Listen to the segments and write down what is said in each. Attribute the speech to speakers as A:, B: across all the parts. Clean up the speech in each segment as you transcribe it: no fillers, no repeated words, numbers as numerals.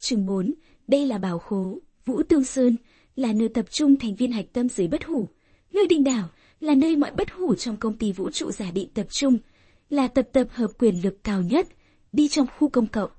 A: Chương 4, đây là bảo khố. Vũ Tương Sơn là nơi tập trung thành viên hạch tâm dưới bất hủ. Nơi Đình Đảo là nơi mọi bất hủ trong công ty vũ trụ giả định tập trung, là tập hợp quyền lực cao nhất. Đi trong khu công cộng,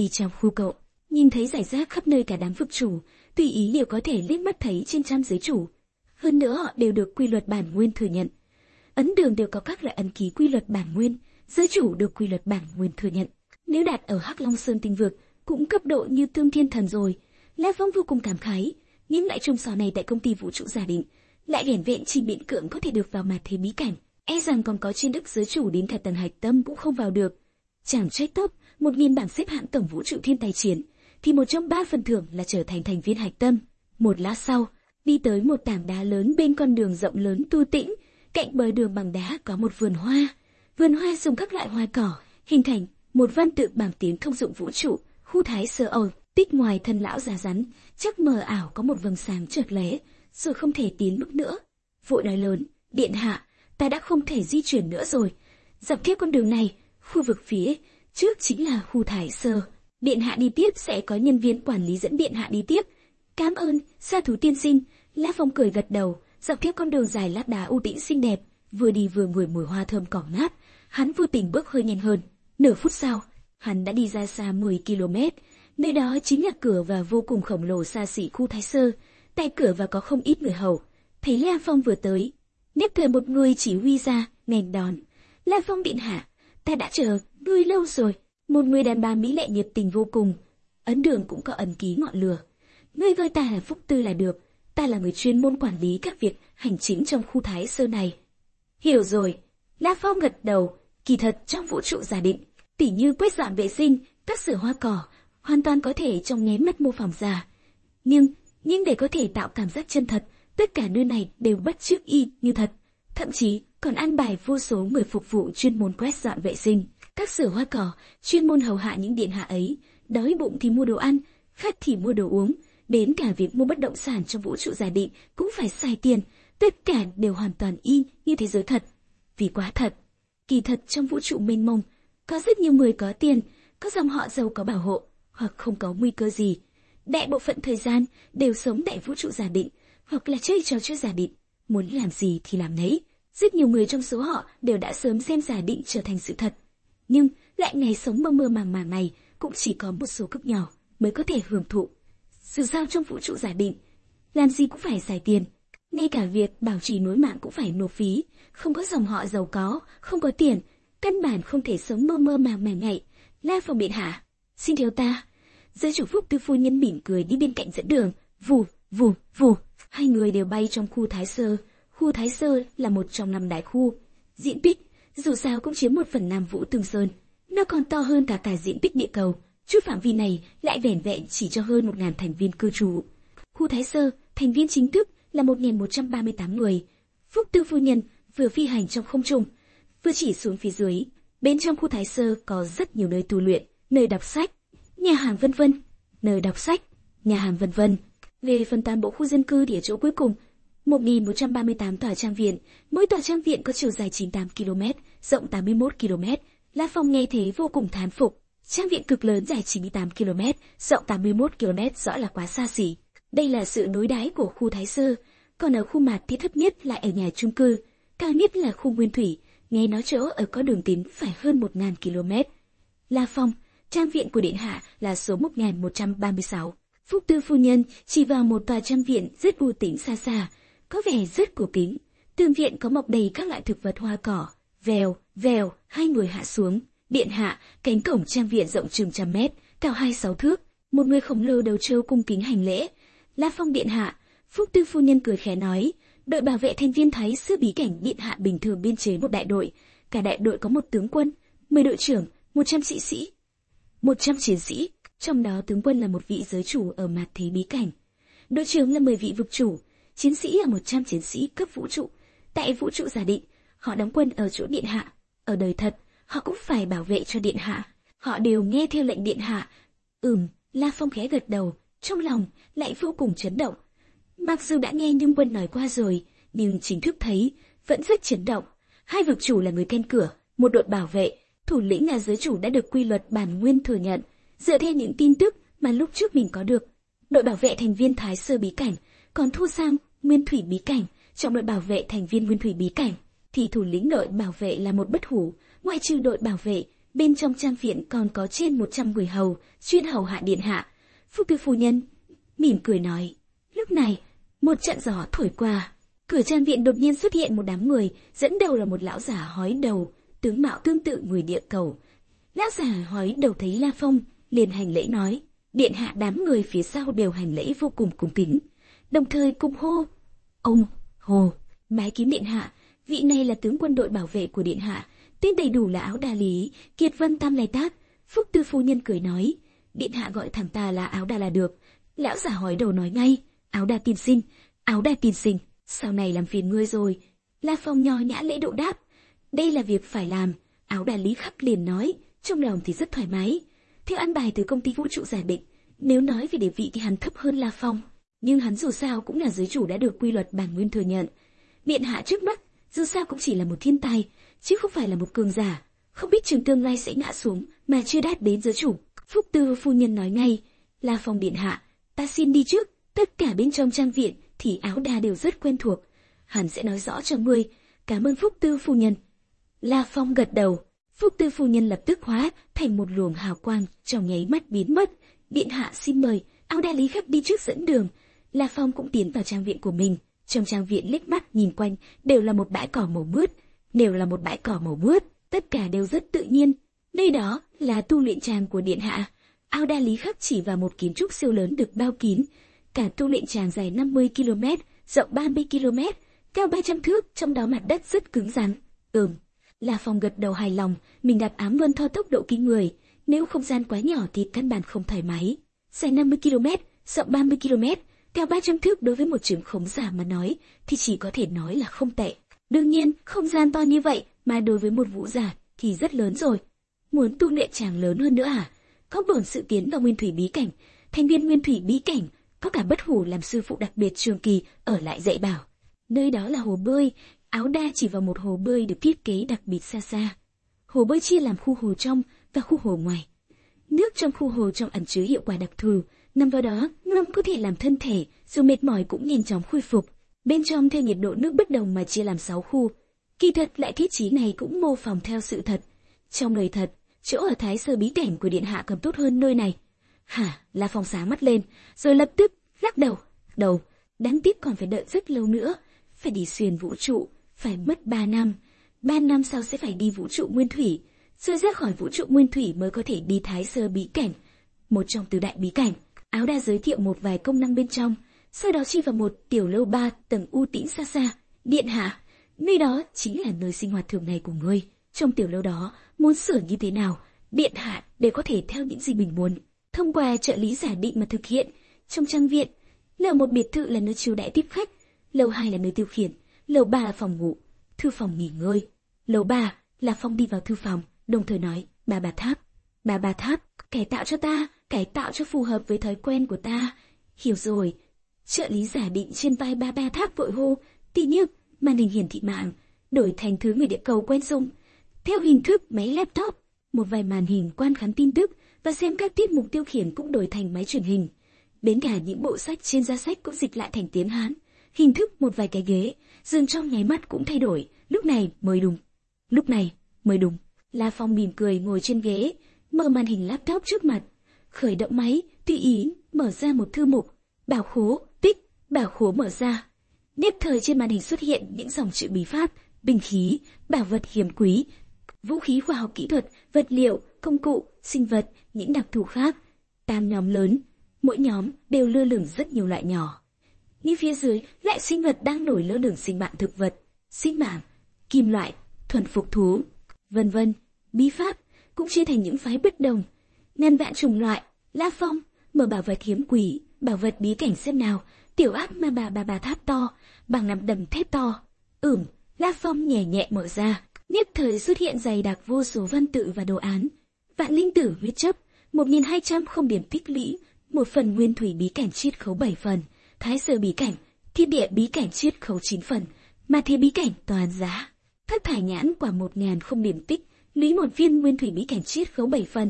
A: nhìn thấy rải rác khắp nơi cả đám vực chủ, tùy ý đều có thể liếc mắt thấy trên trăm giới chủ. Hơn nữa họ đều được quy luật bản nguyên thừa nhận. Ấn Đường đều có các loại ấn ký quy luật bản nguyên, giới chủ được quy luật bản nguyên thừa nhận. Nếu đạt ở Hắc Long Sơn tinh vực, cũng cấp độ như Tương Thiên Thần rồi. La Phong vô cùng cảm khái, nhưng lại chung sò này tại công ty vũ trụ giả định, lại vẻn vẹn chỉ miễn cưỡng có thể được vào mặt thế bí cảnh. E rằng còn có trên đức giới chủ đến cả tầng hạch tâm cũng không vào được. Chẳng trách top 1000 bảng xếp hạng tổng vũ trụ thiên tài chiến, thì một trong 3 phần thưởng là trở thành thành viên hạch tâm. Một lát sau, đi tới một tảng đá lớn bên con đường rộng lớn tu tĩnh, cạnh bờ đường bằng đá có một vườn hoa. Vườn hoa dùng các loại hoa cỏ hình thành một văn tự bằng tiếng thông dụng vũ trụ. Khu Thái Sơ Âu, tích ngoài thân lão già rắn, chắc mờ ảo có một vầng sáng chợt lóe, rồi không thể tiến bước nữa. Vội nói lớn, điện hạ, ta đã không thể di chuyển nữa rồi. Dọc theo con đường này, khu vực phía trước chính là khu Thái Sơ. Điện hạ đi tiếp sẽ có nhân viên quản lý dẫn điện hạ đi tiếp. Cảm ơn, Sa Thú tiên sinh. La Phong cười gật đầu, dọc theo con đường dài lát đá u tĩnh xinh đẹp, vừa đi vừa ngửi mùi hoa thơm cỏ ngát. Hắn vô tình bước hơi nhanh hơn. Nửa phút sau, hắn đã đi ra xa 10 km. Nơi đó chính là cửa vào vô cùng khổng lồ xa xỉ khu Thái Sơ. Tại cửa vào có không ít người hầu. Thấy La Phong vừa tới, nếp thời một người chỉ huy ra, nghênh đón. La Phong điện hạ, ta đã chờ ngươi lâu rồi. Một người đàn bà mỹ lệ nhiệt tình vô cùng. Ấn Đường cũng có ấn ký ngọn lửa. Ngươi gọi ta là Phúc Tư là được. Ta là người chuyên môn quản lý các việc hành chính trong khu Thái Sơ này. Hiểu rồi. La Phong gật đầu. Kỳ thật trong vũ trụ giả định, tỉ như quét dọn vệ sinh, cắt sửa hoa cỏ, hoàn toàn có thể trong nháy mắt mô phỏng ra. Nhưng để có thể tạo cảm giác chân thật, tất cả nơi này đều bắt chước y như thật. Thậm chí còn an bài vô số người phục vụ chuyên môn quét dọn vệ sinh, cắt sửa hoa cỏ, chuyên môn hầu hạ những điện hạ ấy. Đói bụng thì mua đồ ăn, khát thì mua đồ uống. Đến cả việc mua bất động sản trong vũ trụ giả định cũng phải xài tiền. Tất cả đều hoàn toàn y như thế giới thật. Vì quá thật. Kỳ thật trong vũ trụ mênh mông, có rất nhiều người có tiền, có dòng họ giàu có bảo hộ, hoặc không có nguy cơ gì. Đại bộ phận thời gian đều sống tại vũ trụ giả định, hoặc là chơi trò chơi giả định, muốn làm gì thì làm nấy. Rất nhiều người trong số họ đều đã sớm xem giả định trở thành sự thật. Nhưng lại ngày sống mơ mơ màng màng này cũng chỉ có một số cực nhỏ mới có thể hưởng thụ. Dù sao trong vũ trụ giả định, làm gì cũng phải xài tiền. Ngay cả việc bảo trì nối mạng cũng phải nộp phí. Không có dòng họ giàu có, không có tiền, căn bản không thể sống mơ mơ màng màng ngày. La Phong điện hạ, xin theo ta. Giới chủ Phúc Tư phu nhân mỉm cười đi bên cạnh dẫn đường. Vù, vù, vù. Hai người đều bay trong khu Thái Sơ. Khu Thái Sơ là một trong 5 đại khu. Diện tích, dù sao cũng chiếm 1/5 Vũ Tương Sơn. Nó còn to hơn cả diện tích địa cầu. Chút phạm vi này lại vẻn vẹn chỉ cho hơn 1000 thành viên cư trú. Khu Thái Sơ, thành viên chính thức là 1138 người. Phúc Tư phu nhân vừa phi hành trong không trung, vừa chỉ xuống phía dưới. Bên trong khu Thái Sơ có rất nhiều nơi tu luyện, nơi đọc sách, nhà hàng vân vân. Nơi đọc sách, nhà hàng vân vân. Về phần toàn bộ khu dân cư thì ở chỗ cuối cùng, 1138 tòa trang viện, mỗi tòa trang viện có chiều dài 98 km, rộng 81 km. La Phong nghe thế vô cùng thán phục. Trang viện cực lớn dài 98 km, rộng 81 km rõ là quá xa xỉ. Đây là sự đối đãi của khu Thái Sơ, còn ở khu mạt thì thấp nhất lại ở nhà chung cư, cao nhất là khu Nguyên Thủy, nghe nói chỗ ở có đường tín phải hơn 1000 km. La Phong, trang viện của điện hạ là số 1136. Phúc Tư phu nhân chỉ vào một tòa trang viện rất u tĩnh xa xa, có vẻ rất cổ kính. Tường viện có mọc đầy các loại thực vật hoa cỏ. Vèo, vèo, hai người hạ xuống. Điện hạ, cánh cổng trang viện rộng chừng 100 mét, cao 26 thước. Một người khổng lồ đầu trâu cung kính hành lễ. La Phong điện hạ. Phúc Tư phu nhân cười khẽ nói, đội bảo vệ thành viên Thái Sơ bí cảnh điện hạ bình thường biên chế một đại đội. Cả đại đội có một tướng quân, 10 đội trưởng, 100 sĩ sĩ, 100 chiến sĩ. Trong đó tướng quân là một vị giới chủ ở mạt thế bí cảnh. Đội trưởng là 10 vị vực chủ, chiến sĩ là 100 chiến sĩ cấp vũ trụ. Tại vũ trụ giả định, họ đóng quân ở chỗ điện hạ. Ở đời thật, họ cũng phải bảo vệ cho điện hạ. Họ đều nghe theo lệnh điện hạ. La Phong khẽ gật đầu, trong lòng lại vô cùng chấn động. Mặc dù đã nghe Nhung Quân nói qua rồi, nhưng chính thức thấy vẫn rất chấn động. 2 vực chủ là người canh cửa, một đội bảo vệ, thủ lĩnh là giới chủ đã được quy luật bản nguyên thừa nhận. Dựa theo những tin tức mà lúc trước mình có được. Đội bảo vệ thành viên Thái Sơ bí cảnh, còn thua sang Nguyên Thủy bí cảnh. Trong đội bảo vệ thành viên Nguyên Thủy bí cảnh, thì thủ lĩnh đội bảo vệ là một bất hủ. Ngoại trừ đội bảo vệ, bên trong trang viện còn có trên 100 người hầu, chuyên hầu hạ điện hạ. Phúc Tư phu nhân mỉm cười nói. Lúc này, một trận gió thổi qua, cửa trang viện đột nhiên xuất hiện một đám người, dẫn đầu là một lão già hói đầu, tướng mạo tương tự người địa cầu. Lão già hói đầu thấy La Phong, liền hành lễ nói. Điện hạ. Đám người phía sau đều hành lễ vô cùng cung kính, đồng thời cùng hô. Ông, hồ, bái kiến điện hạ, vị này là tướng quân đội bảo vệ của điện hạ, tên đầy đủ là Áo Đa Lý, Kiệt Vân Tam Lai Tác. Phúc Tư phu nhân cười nói, điện hạ gọi thẳng ta là Áo Đa là được. Lão già hói đầu nói ngay, Áo Đa tiên sinh, Áo Đa tiên sinh, sau này làm phiền ngươi rồi. La Phong nho nhã lễ độ đáp, đây là việc phải làm. Áo Đa Lý khắc liền nói, trong lòng thì rất thoải mái. Theo an bài từ công ty vũ trụ giả định, nếu nói về địa vị thì hắn thấp hơn La Phong, nhưng hắn dù sao cũng là giới chủ đã được quy luật bản nguyên thừa nhận. Điện hạ trước mắt dù sao cũng chỉ là một thiên tài, chứ không phải là một cường giả, không biết trường tương lai sẽ ngã xuống mà chưa đạt đến giới chủ. Phúc Tư phu nhân nói ngay, La Phong điện hạ, ta xin đi trước. Tất cả bên trong trang viện thì Áo Đa đều rất quen thuộc, hắn sẽ nói rõ cho ngươi. Cảm ơn Phúc Tư phu nhân. La Phong gật đầu. Phúc Tư phu nhân lập tức hóa thành một luồng hào quang, trong nháy mắt biến mất. Điện hạ xin mời. Áo Đa Lý khắc đi trước dẫn đường. La Phong cũng tiến vào trang viện của mình. Trong trang viện liếc mắt nhìn quanh đều là một bãi cỏ màu mướt, tất cả đều rất tự nhiên. Nơi đó là tu luyện tràng của điện hạ. Áo Đa Lý khắc chỉ vào một kiến trúc siêu lớn được bao kín. Cả tu luyện tràng dài 50 km, rộng 30 km, cao 300 thước, trong đó mặt đất rất cứng rắn. La Phong gật đầu hài lòng, mình đạp ám luân thao tốc độ kinh người, nếu không gian quá nhỏ thì căn bản không thoải mái. Dài 50 km, rộng 30 km, cao 300 thước đối với một trường khống giả mà nói thì chỉ có thể nói là không tệ. Đương nhiên, không gian to như vậy mà đối với một vũ giả thì rất lớn rồi. Muốn tu luyện tràng lớn hơn nữa à? Có bổn sự tiến vào Nguyên Thủy bí cảnh, thành viên Nguyên Thủy bí cảnh, có cả bất hủ làm sư phụ đặc biệt trường kỳ ở lại dạy bảo. Nơi đó là hồ bơi. Áo Đa chỉ vào một hồ bơi được thiết kế đặc biệt xa xa. Hồ bơi chia làm khu hồ trong và khu hồ ngoài. Nước trong khu hồ trong ẩn chứa hiệu quả đặc thù, nằm vào đó, ngâm có thể làm thân thể dù mệt mỏi cũng nhanh chóng khôi phục. Bên trong theo nhiệt độ nước bất đồng mà chia làm 6 khu. Kỳ thật lại thiết trí này cũng mô phỏng theo sự thật. Trong đời thật, chỗ ở Thái Sơ bí cảnh của điện hạ còn tốt hơn nơi này. Hả? La Phong sáng mắt lên, rồi lập tức lắc đầu. Đáng tiếc còn phải đợi rất lâu nữa, phải đi xuyên vũ trụ, phải mất 3 năm. 3 năm sau sẽ phải đi vũ trụ Nguyên Thủy, rồi ra khỏi vũ trụ Nguyên Thủy mới có thể đi Thái Sơ bí cảnh, một trong tứ đại bí cảnh. Áo Đa giới thiệu một vài công năng bên trong, sau đó chỉ vào một tiểu lâu 3 tầng u tĩnh xa xa. Điện hạ, nơi đó chính là nơi sinh hoạt thường ngày của ngươi. Trong tiểu lâu đó, muốn sửa như thế nào, điện hạ đều có thể theo những gì mình muốn, thông qua trợ lý giả định mà thực hiện. Trong trang viện, lầu 1 biệt thự là nơi chiêu đãi tiếp khách, lầu 2 là nơi tiêu khiển, lầu 3 là phòng ngủ, thư phòng nghỉ ngơi. Lầu 3 là Phong đi vào thư phòng, đồng thời nói, Bà bà tháp, cải tạo cho ta, cải tạo cho phù hợp với thói quen của ta. Hiểu rồi. Trợ lý giả định trên vai bà tháp vội hô, tí nhức, màn hình hiển thị mạng, đổi thành thứ người địa cầu quen dùng. Theo hình thức máy laptop, một vài màn hình quan khán tin tức và xem các tiết mục tiêu khiển cũng đổi thành máy truyền hình. Đến cả những bộ sách trên giá sách cũng dịch lại thành tiếng Hán. Hình thức một vài cái ghế, giường trong nháy mắt cũng thay đổi. Lúc này mới đúng. La Phong mỉm cười ngồi trên ghế, mở màn hình laptop trước mặt, khởi động máy, tùy ý mở ra một thư mục. Bảo khố mở ra. Nhất thời trên màn hình xuất hiện những dòng chữ bí pháp, binh khí, bảo vật hiếm quý, vũ khí khoa học kỹ thuật, vật liệu, công cụ, sinh vật, những đặc thù khác. 8 nhóm lớn, mỗi nhóm đều lơ lửng rất nhiều loại nhỏ. Như phía dưới lại sinh vật đang nổi lơ lửng sinh mạng thực vật, sinh mạng, kim loại, thuần phục thú, vân vân. Bí pháp cũng chia thành những phái bất đồng, ngàn vạn chủng loại. La Phong mở bảo vật hiếm quý, bảo vật bí cảnh xem nào. Tiểu áp ma bà tháp to, bằng nắm đấm thép to. La Phong nhẹ nhẹ mở ra, nhất thời xuất hiện dày đặc vô số văn tự và đồ án. Vạn linh tử huyết chấp, 1200 không điểm tích lũy, một phần Nguyên Thủy bí cảnh chiết khấu 7 phần, Thái Sơ bí cảnh, Thiên Địa bí cảnh chiết khấu 9 phần, Ma Thế bí cảnh toàn giá. Thất thải nhãn quả 1000 không điểm tích lũy một viên Nguyên Thủy bí cảnh chiết khấu 7 phần,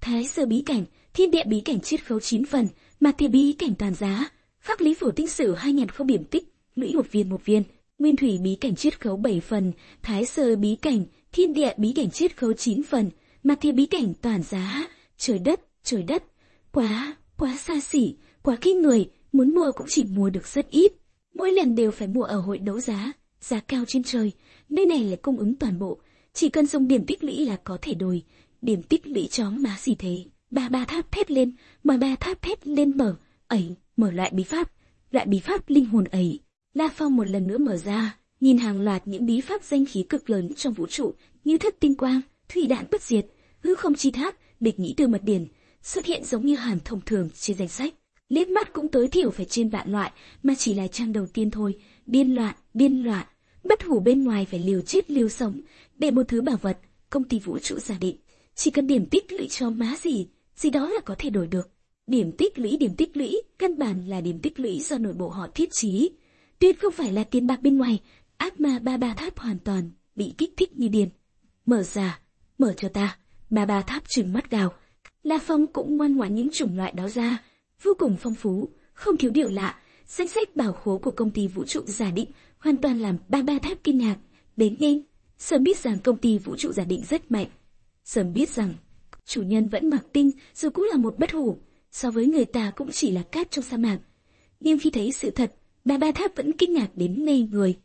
A: Thái sơ bí cảnh, thiên địa bí cảnh chiết khấu 9 phần, mà thiên bí cảnh toàn giá, pháp lý phổ tinh sử 2000 không điểm tích, lũy một viên, nguyên thủy bí cảnh chiết khấu 7 phần, thái sơ bí cảnh, thiên địa bí cảnh chiết khấu 9 phần, mà thiên bí cảnh toàn giá, trời đất, quá xa xỉ, quá kinh người, muốn mua cũng chỉ mua được rất ít, mỗi lần đều phải mua ở hội đấu giá, giá cao trên trời, nơi này là cung ứng toàn bộ, chỉ cần dùng điểm tích lũy là có thể đổi, điểm tích lũy chó má gì thế. Ba tháp thét lên, ba tháp thét lên mở loại bí pháp linh hồn ấy. La Phong một lần nữa mở ra, nhìn hàng loạt những bí pháp danh khí cực lớn trong vũ trụ, như thất tinh quang, thủy đạn bất diệt, hư không chi tháp, địch nhĩ tư mật điển, xuất hiện giống như hàm thông thường trên danh sách. Liếc mắt cũng tối thiểu phải trên vạn loại, mà chỉ là trang đầu tiên thôi. Điên loạn, bất hủ bên ngoài phải liều chết liều sống, để một thứ bảo vật, công ty vũ trụ giả định. Chỉ cần điểm tích lũy cho má gì đó là có thể đổi được. Điểm tích lũy, căn bản là điểm tích lũy do nội bộ họ thiết trí. Tuyệt không phải là tiền bạc bên ngoài, ác ma ba tháp hoàn toàn bị kích thích như điên. Mở cho ta, ba tháp trừng mắt gào. La Phong cũng ngoan ngoãn những chủng loại đó ra, vô cùng phong phú, không thiếu điều lạ. Danh sách bảo khố của công ty vũ trụ giả định hoàn toàn làm ba tháp kinh ngạc. Đến nhanh, sớm biết rằng công ty vũ trụ giả định rất mạnh. Sớm biết rằng chủ nhân vẫn mặc tinh, dù cũng là một bất hủ, so với người ta cũng chỉ là cát trong sa mạc. Nhưng khi thấy sự thật, ba tháp vẫn kinh ngạc đến ngây người.